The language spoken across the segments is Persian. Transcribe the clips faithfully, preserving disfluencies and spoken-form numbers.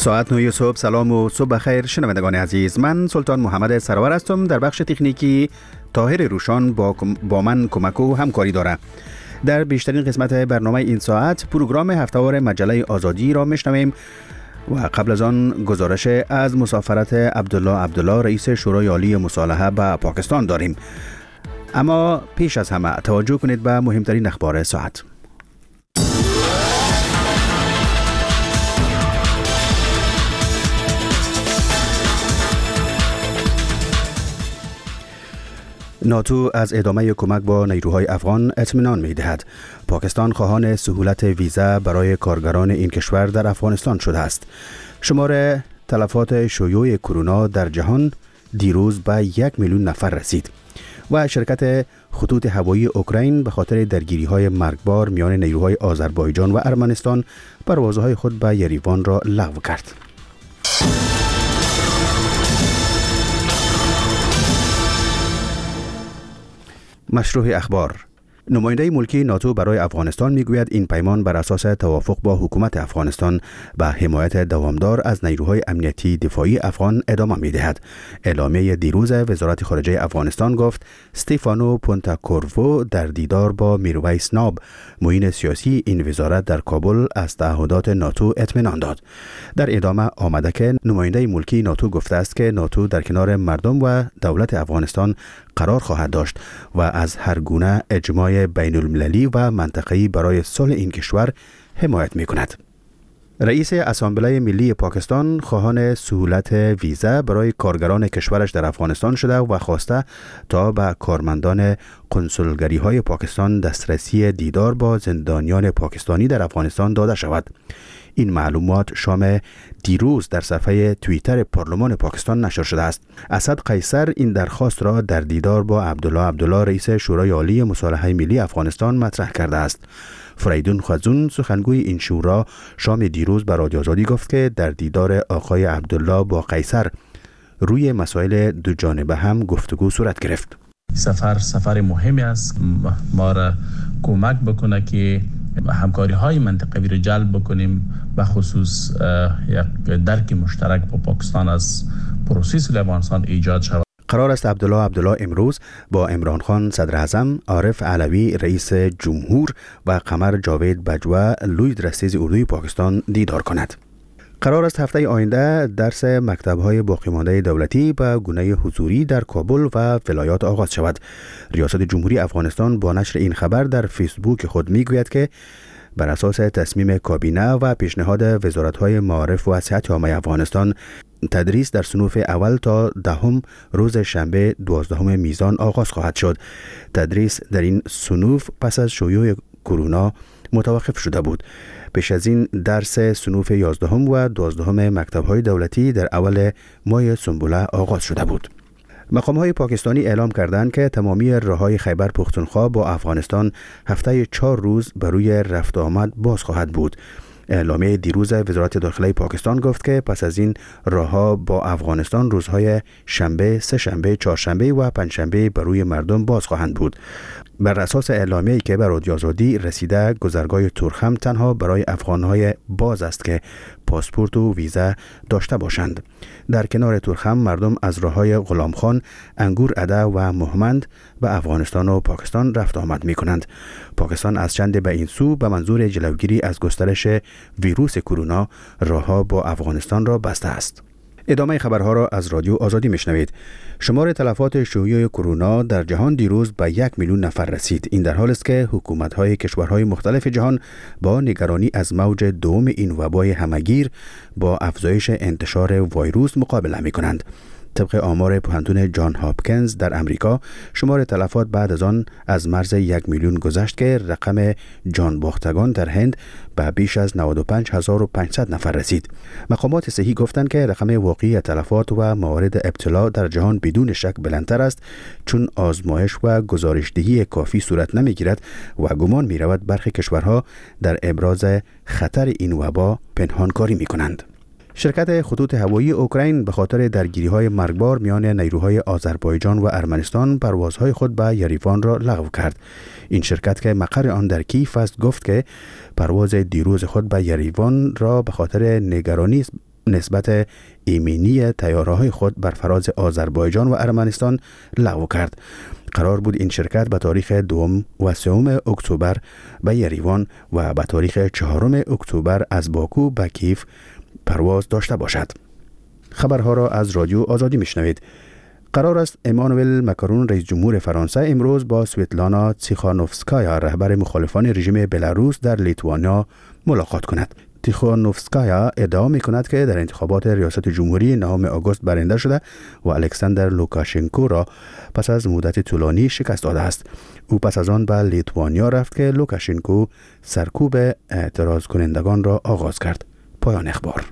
ساعت نه صبح. سلام و صبح بخیر شنوندگان عزیز. من سلطان محمد سرور هستم. در بخش تکنیکی طاهر روشان با, با من کمک و همکاری داره. در بیشترین قسمت برنامه این ساعت پروگرام هفته‌وار مجله آزادی را میشنویم و قبل از آن گزارش از مسافرت عبدالله عبدالله رئیس شورای عالی مصالحه به پاکستان داریم. اما پیش از همه توجه کنید به مهمترین اخبار ساعت. ناتو از ادامه کمک با نیروهای افغان اطمینان می‌دهد. پاکستان خواهان سهولت ویزا برای کارگران این کشور در افغانستان شده است. شمار تلفات شیوع کرونا در جهان دیروز به یک میلیون نفر رسید و شرکت خطوط هوایی اوکراین به خاطر درگیری‌های مرگبار میان نیروهای آذربایجان و ارمنستان پروازهای خود به یریوان را لغو کرد. مشروع اخبار. نماینده ملکی ناتو برای افغانستان میگوید این پیمان بر اساس توافق با حکومت افغانستان به حمایت دوامدار از نیروهای امنیتی دفاعی افغان ادامه میدهد. اعلامیه دیروز وزارت خارجه افغانستان گفت استیفانو پونتاکورو در دیدار با میرویس ناب معین سیاسی این وزارت در کابل از تعهدات ناتو اطمینان داد. در ادامه آمده که نماینده ملکی ناتو گفته است که ناتو در کنار مردم و دولت افغانستان قرار خواهد داشت و از هر گونه اجماع بین المللی و منطقه‌ای برای صلح این کشور حمایت می‌کند. رئیس اسامبله ملی پاکستان خواهان سهولت ویزا برای کارگران کشورش در افغانستان شده و خواسته تا به کارمندان کنسولگری‌های پاکستان دسترسی دیدار با زندانیان پاکستانی در افغانستان داده شود. این معلومات شام دیروز در صفحه توییتر پارلمان پاکستان نشر شده است. اسد قیصر این درخواست را در دیدار با عبدالله عبدالله رئیس شورای عالی مصالحه ملی افغانستان مطرح کرده است. فریدون خزون سخنگوی این شورا شام دیروز به رادیو آزادی گفت که در دیدار آقای عبدالله با قیصر روی مسائل دو جانبه هم گفتگو صورت گرفت. سفر سفر مهمی است. ما را کمک بکنه که همکاری های منطقوی را جلب بکنیم، به خصوص یک درک مشترک با پاکستان از پروسه صلح افغانستان ایجاد شود. قرار است عبدالله عبدالله امروز با عمران خان صدر اعظم، عارف علوی رئیس جمهور و قمر جاوید بجوا لوی رئیس اردوی پاکستان دیدار کند. قرار است هفته آینده درس مکتب‌های باقی مانده دولتی به گونه حضوری در کابل و ولایات آغاز شود. ریاست جمهوری افغانستان با نشر این خبر در فیسبوک خود میگوید که بر اساس تصمیم کابینه و پیشنهاد وزارت‌های معارف و صحت عامه افغانستان تدریس در صنوف اول تا دهم روز شنبه دوازدهم میزان آغاز خواهد شد. تدریس در این صنوف پس از شیوع کرونا متوقف شده بود. پیش از این درس صنوف یازدهم و دوازدهم مکتب‌های دولتی در اول ماه سنبوله آغاز شده بود. مقام‌های پاکستانی اعلام کردند که تمامی راه‌های خیبر پختونخوا با افغانستان هفته چهار روز بر روی رفت و آمد باز خواهد بود. اعلامیه دیروز وزارت داخلی پاکستان گفت که پس از این راه‌ها با افغانستان روزهای شنبه، سه شنبه، چهارشنبه و پنجشنبه بر روی مردم باز خواهند بود. بر اساس اعلامیه‌ای که به رادیو آزادی رسیده، گذرگاه تورخم تنها برای افغان‌های باز است که پاسپورت و ویزا داشته باشند. در کنار تورخم مردم از راه‌های غلامخان، انگور اده و مهمند به افغانستان و پاکستان رفت آمد می‌کنند. پاکستان از چند به این سو به منظور جلوگیری از گسترش ویروس کرونا راه‌ها با افغانستان را بسته است. ادامه خبرها را از رادیو آزادی میشنوید. شمار تلفات شیوع کرونا در جهان دیروز به یک میلیون نفر رسید. این در حالی است که حکومت‌های کشورهای مختلف جهان با نگرانی از موج دوم این وبای همه‌گیر با افزایش انتشار ویروس مقابله می‌کنند. طبق آمار پوهنتون جان هاپکینز در امریکا، شمار تلفات بعد از آن از مرز یک میلیون گذشت که رقم جان باختگان در هند به بیش از نود و پنج هزار و پانصد نفر رسید. مقامات صحی گفتند که رقم واقعی تلفات و موارد ابتلا در جهان بدون شک بلندتر است، چون آزمایش و گزارشدهی کافی صورت نمیگیرد و گمان می‌رود برخی کشورها در ابراز خطر این وبا پنهانکاری می‌کنند. شرکت خطوط هوایی اوکراین به خاطر درگیری‌های مرگبار میان نیروهای آذربایجان و ارمنستان پروازهای خود به یریوان را لغو کرد. این شرکت که مقر آن در کیف است گفت که پرواز دیروز خود به یریوان را به خاطر نگرانی نسبت ایمنی طیاره‌های خود بر فراز آذربایجان و ارمنستان لغو کرد. قرار بود این شرکت به تاریخ دوم و سوم اکتبر به یریوان و به تاریخ چهارم اکتبر از باکو به کیف پرواز داشته باشد. خبرها را از رادیو آزادی میشنوید. قرار است امانوئل ماکرون رئیس جمهور فرانسه امروز با سویتلانا تیخانوفسکایا رهبر مخالفان رژیم بلاروس در لیتوانیا ملاقات کند. تیخانوفسکایا ادعا می کند که در انتخابات ریاست جمهوری نهم آگوست برنده شده و الکساندر لوکاشنکو را پس از مدت طولانی شکست داده است. او پس از آن به لیتوانیا رفت که لوکاشنکو سرکوب اعتراض کنندگان را آغاز کرد. پایان اخبار.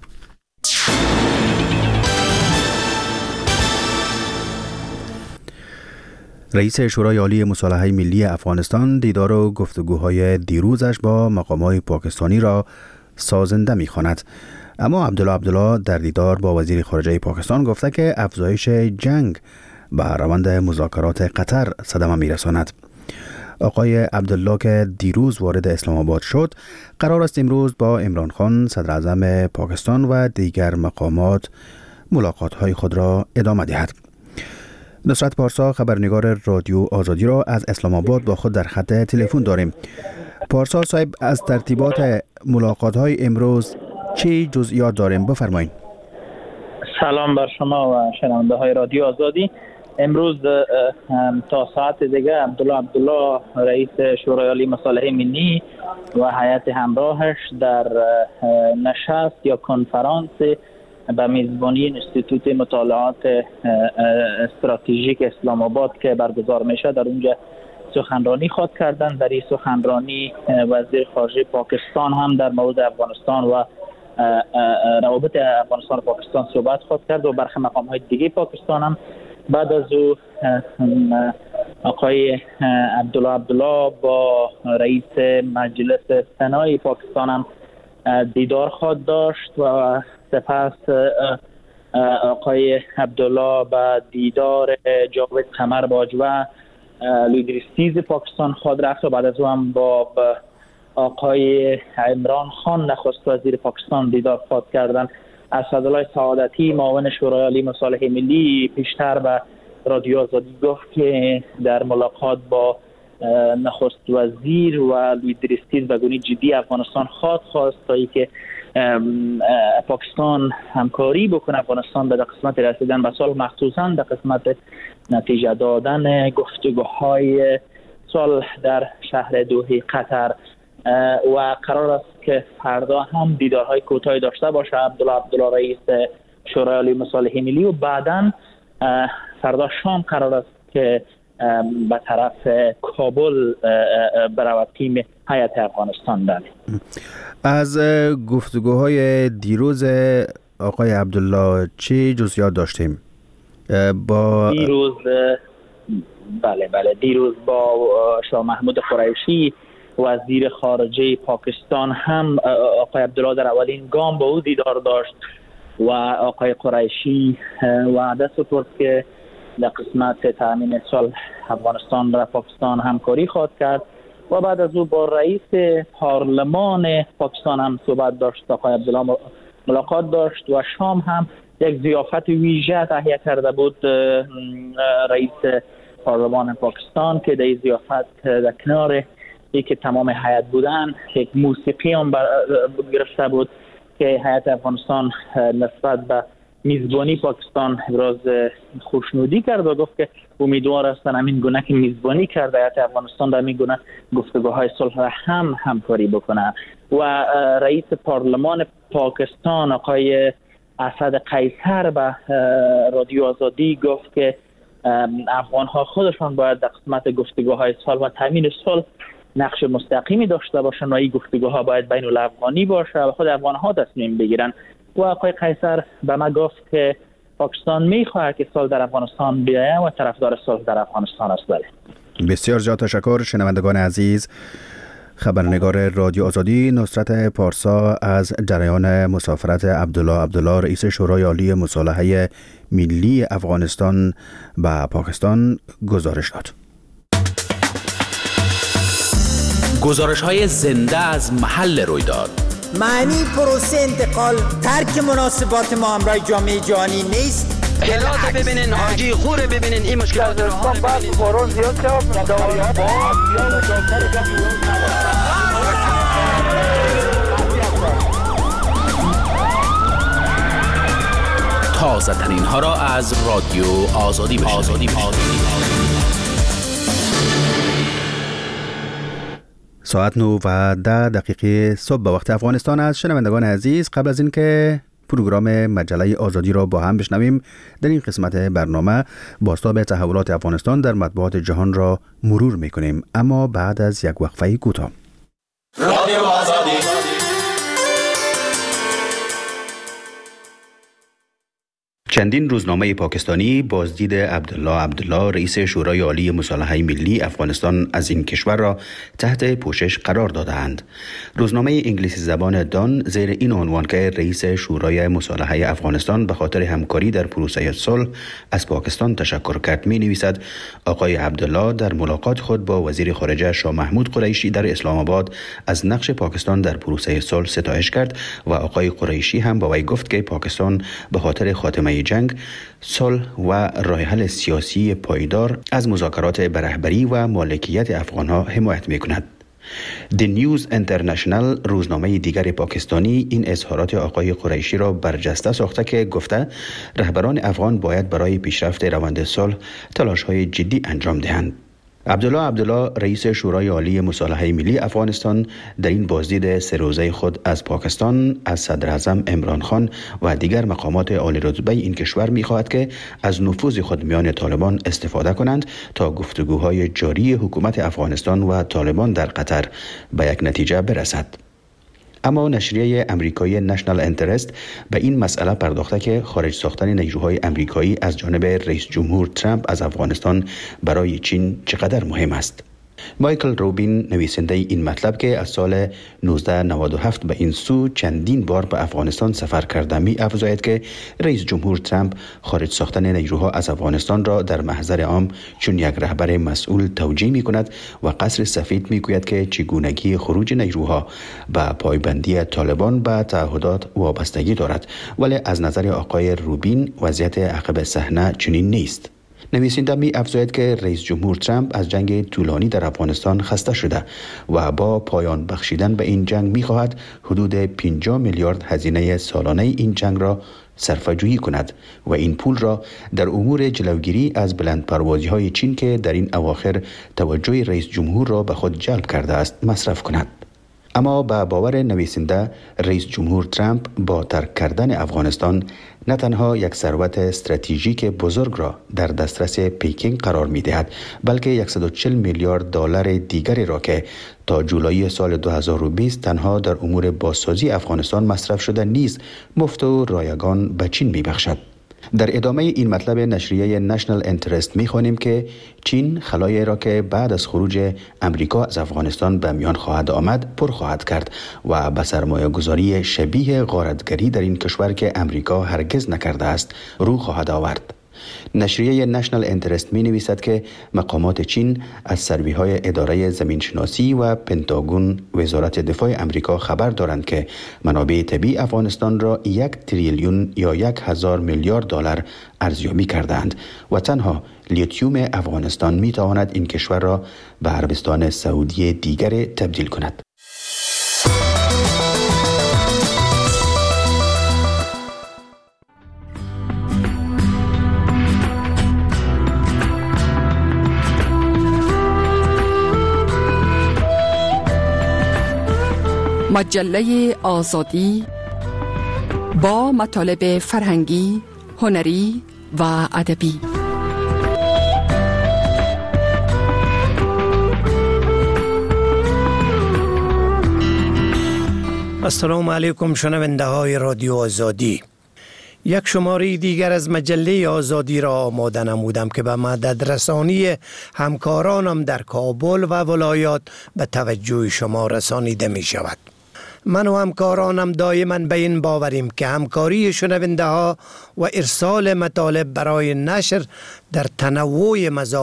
رئیس شورای عالی مصالحه ملی افغانستان دیدار و گفتگوهای دیروزش با مقامات پاکستانی را سازنده می‌خواند. اما عبدالله عبدالله در دیدار با وزیر خارجه پاکستان گفته که افزایش جنگ به روند مذاکرات قطر صدمه می‌رساند. آقای عبدالله که دیروز وارد اسلام آباد شد، قرار است امروز با عمران خان صدر اعظم پاکستان و دیگر مقامات ملاقات‌های خود را ادامه دهد. نصرت پارسا خبرنگار رادیو آزادی را از اسلام آباد با خود در خط تلفن داریم. پارسا صاحب، از ترتیبات ملاقات‌های امروز چه جزئیات داریم؟ بفرمایید. سلام بر شما و شنونده های رادیو آزادی. امروز تا ساعت دیگه عبدالله عبدالله رئیس شورای عالی مصالحه ملی و هیئت همراهش در نشست یا کنفرانس به میزبانی انستیتوت مطالعات استراتژیک اسلام آباد که برگزار میشه در اونجا سخنرانی خواهد کردن. در این سخنرانی وزیر خارجه پاکستان هم در مورد افغانستان و روابط افغانستان و پاکستان صحبت خواهد کرد و برخی مقام‌های دیگه پاکستان هم. بعد از او آقای عبدالله عبدالله با رئیس مجلس سنای پاکستان هم دیدار خواهد داشت و سپس آقای عبدالله با دیدار جاوید قمر باجوه لیدرستیز پاکستان خواهد رفت و بعد از او هم با آقای عمران خان نخست وزیر پاکستان دیدار خواهد کردن. اسدالله سعادتی معاون شورای عالی مصالحه ملی پیشتر به رادیو آزادی گفت که در ملاقات با نخست وزیر و لیدرستیز به گونه جدی افغانستان خواهد خواست تا اینکه پاکستان همکاری بکنه افغانستان به قسمت رسیدن به صلح، مخصوصا در قسمت نتیجه دادن گفتگوهای صلح در شهر دوحه قطر و قرار است که فردا هم دیدارهای کوتاهی داشته باشه عبدالله عبدالله رئیس شورای عالی مصالحه ملی و بعداً فردا شام قرار است که به طرف کابل برود تیم هیئت افغانستان داره. از گفتگوهای دیروز آقای عبدالله چه جزئیات داشتیم؟ با دیروز بله بله دیروز با شاه محمود قریشی وزیر خارجه پاکستان هم آقای عبدالله در اولین گام با او دیدار داشت و آقای قریشی وعده سپرد که در قسمت تامین صلح افغانستان و پاکستان همکاری خواهد کرد و بعد از او با رئیس پارلمان پاکستان هم صحبت داشت. آقای عبدالله ملاقات داشت و شام هم یک ضیافت ویژه تهیه کرده بود رئیس پارلمان پاکستان که در این ضیافت در کنار ای که تمام هیئت بودن یک موسیقی هم گرفته بود که هیئت افغانستان نسبت به میزبانی پاکستان ابراز خوشنودی کرد و گفت که امیدوار هستن همین گونه که میزبانی کرده هیئت افغانستان در همین گونه گفتگوهای صلح را هم همکاری بکنه. و رئیس پارلمان پاکستان آقای اسد قیصر به رادیو آزادی گفت که افغان‌ها خودشان باید در قسمت گفتگوهای صلح و تامین صلح نقش مستقیمی داشته باشن و این گفتگوها باید بین الافغانی باشه و خود افغان‌ها تصمیم بگیرن. و آقای قیصر به ما گفت که پاکستان میخواهد که صلح در افغانستان بیاید و طرفدار صلح در افغانستان است. بسیار زیاد تشکر. شنوندگان عزیز، خبرنگار رادیو آزادی نصرت پارسا از جریان مسافرت عبدالله عبدالله رئیس شورای عالی مصالحه ملی افغانستان به پاکستان گزارش داد. گزارش های زنده از محل رویداد، معنی پروسه انتقال ترک مناسبات ما همراه جامعه جهانی نیست. کلات ببینین، حاجی خوره ببینین، این مشکلات در بعد بارون زیاد شد دواریات تازه ترین ها را از رادیو آزادی بشنوید. ساعت نو و ده دقیقه صبح به وقت افغانستان است. شنوندگان عزیز، قبل از اینکه پروگرام مجله آزادی را با هم بشنویم، در این قسمت برنامه بازتاب تحولات افغانستان در مطبوعات جهان را مرور میکنیم، اما بعد از یک وقفه کوتاه. رادیو آزادی. چندین روزنامه پاکستانی بازدید عبدالله عبدالله رئیس شورای عالی مصالحه ملی افغانستان از این کشور را تحت پوشش قرار دادند. روزنامه انگلیسی زبان دان زیر این عنوان که رئیس شورای مصالحه افغانستان به خاطر همکاری در پروسه صلح از پاکستان تشکر کرد می نویسد آقای عبدالله در ملاقات خود با وزیر خارجه شاه محمود قریشی در اسلام آباد از نقش پاکستان در پروسه صلح ستایش کرد و آقای قریشی هم با وی گفت که پاکستان به خاطر خاتمه جنگ، صلح و راه حل سیاسی پایدار از مذاکرات به رهبری و مالکیت افغانها حمایت می‌کند. The News International روزنامه دیگر پاکستانی این اظهارات آقای قریشی را برجسته ساخته که گفته رهبران افغان باید برای پیشرفت روند صلح تلاش‌های جدی انجام دهند. عبدالله عبدالله رئیس شورای عالی مصالحه ملی افغانستان در این بازدید سه روزه خود از پاکستان از صدر اعظم عمران خان و دیگر مقامات عالی رتبه این کشور می‌خواهد که از نفوذ خود میان طالبان استفاده کنند تا گفتگوهای جاری حکومت افغانستان و طالبان در قطر به یک نتیجه برسد. اما نشریه امریکایی نشنال انترست به این مسئله پرداخته که خارج ساختن نیروهای امریکایی از جانب رئیس جمهور ترامپ از افغانستان برای چین چقدر مهم است. مایکل روبین نویسنده این مطلب که از سال نوزده نود و هفت به این سو چندین بار به افغانستان سفر کرده می افزاید که رئیس جمهور ترامپ خارج ساختن نیروها از افغانستان را در محضر عام چون یک رهبر مسئول توجیه می کند و قصر سفید می گوید که چگونگی خروج نیروها به پایبندی طالبان به تعهدات وابستگی دارد، ولی از نظر آقای روبین وضعیت عقب صحنه چنین نیست. نویسنده می افزاید که رئیس جمهور ترامپ از جنگ طولانی در افغانستان خسته شده و با پایان بخشیدن به این جنگ می خواهد حدود پنجاه میلیارد هزینه سالانه این جنگ را صرفه‌جویی کند و این پول را در امور جلوگیری از بلندپروازی های چین که در این اواخر توجه رئیس جمهور را به خود جلب کرده است مصرف کند. اما به باور نویسنده رئیس جمهور ترامپ با ترک کردن افغانستان نه تنها یک ثروت استراتژیک بزرگ را در دسترس پکین قرار می دهد، بلکه صد و چهل میلیارد دلار دیگری را که تا جولای سال دو هزار و بیست تنها در امور بازسازی افغانستان مصرف شده نیز مفت و رایگان به چین می بخشد. در ادامه این مطلب نشریه نشنال انترست می خوانیم که چین خلایی را که بعد از خروج امریکا از افغانستان به میان خواهد آمد پر خواهد کرد و به سرمایه گذاری شبیه غارتگری در این کشور که امریکا هرگز نکرده است رو خواهد آورد. نشریه نشنال انترست می نویسد که مقامات چین از سروی های اداره زمینشناسی و پنتاگون وزارت دفاع امریکا خبر دارند که منابع طبیعی افغانستان را یک تریلیون یا یک هزار میلیارد دلار ارزیابی کردند و تنها لیتیوم افغانستان می تواند این کشور را به عربستان سعودی دیگر تبدیل کند. مجله آزادی با مطالب فرهنگی، هنری و ادبی. السلام علیکم شنونده های رادیو آزادی. یک شماره دیگر از مجله آزادی را آماده نمودم که به مدد رسانی همکارانم در کابل و ولایات به توجه شما رسانیده می شود. من و همکارانم دائما به این باوریم که همکاری شنونده ها و ارسال مطالب برای نشر در تنوع مزایا